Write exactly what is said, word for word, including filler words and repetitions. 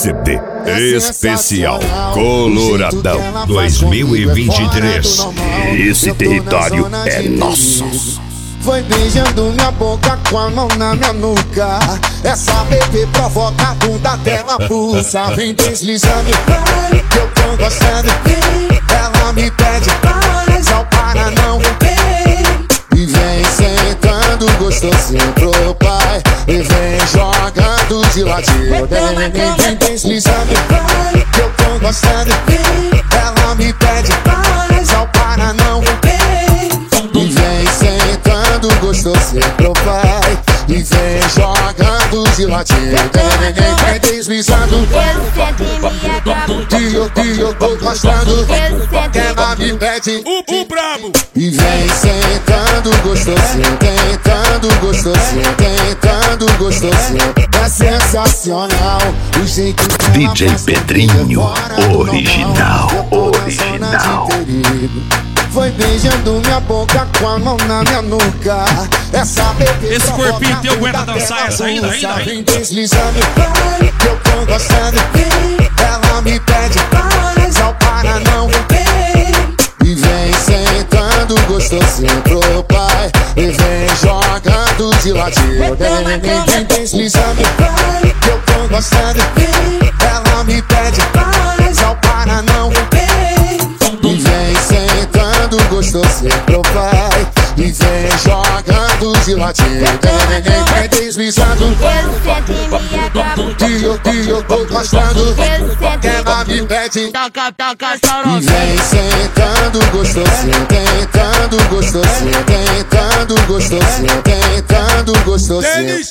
C D especial Coloradão dois mil e vinte e três. Esse território é nosso. Foi beijando minha boca com a mão na minha nuca. Essa bebê provoca a bunda dela pulsa. Vem deslizando, que eu tô gostando. Ela me pede, só para não. E vem sentando gostosinho pro pai. E vem jogando de ladinho. Vem, vem deslizando, que eu tô gostando. Ela me pede, só para não. E vem sentando gostosinho pro pai. E vem jogando de ladinho. Vem deslizando, que eu, que eu tô gostando. Ela me pede, o, o brabo. e vem sentando gostosinho, tentando gostosinho, tentando gostosinho. É sensacional o jeito que D J Pedrinho, original, original. Foi beijando minha boca com a mão na minha nuca. Essa bebê Esse corpinho teu aguenta dançar essa ainda, ainda, ainda. Vem deslizando, que eu tô gostando. Ela me pede, só para não. E vem sentando gostosinho pro pai. E vem jogando de ladinho. Vem, vem deslizando, que eu tô gostando. Ela me pede, só para não. E vem sentando gostosinho pro pai. E vem jogando de ladinho. Vem deslizando, que eu, que eu tô gostando. Ela me pede, e vem sentando gostosinho, tentando gostosinho, tentando gostosinho, tentando gostosinho.